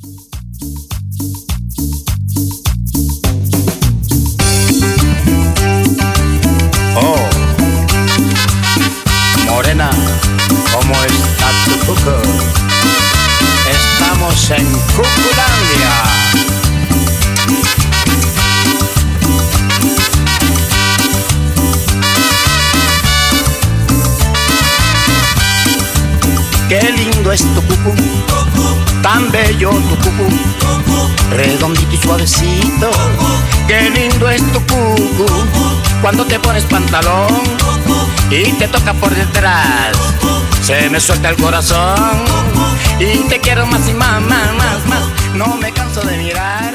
Oh, morena, ¿cómo está tu cuco? Estamos en Cuculandia. Qué lindo es tu cucú, tan bello tu cucú, redondito y suavecito. Qué lindo es tu cucú, cuando te pones pantalón y te toca por detrás, se me suelta el corazón y te quiero más y más, más, más, más. No me canso de mirar.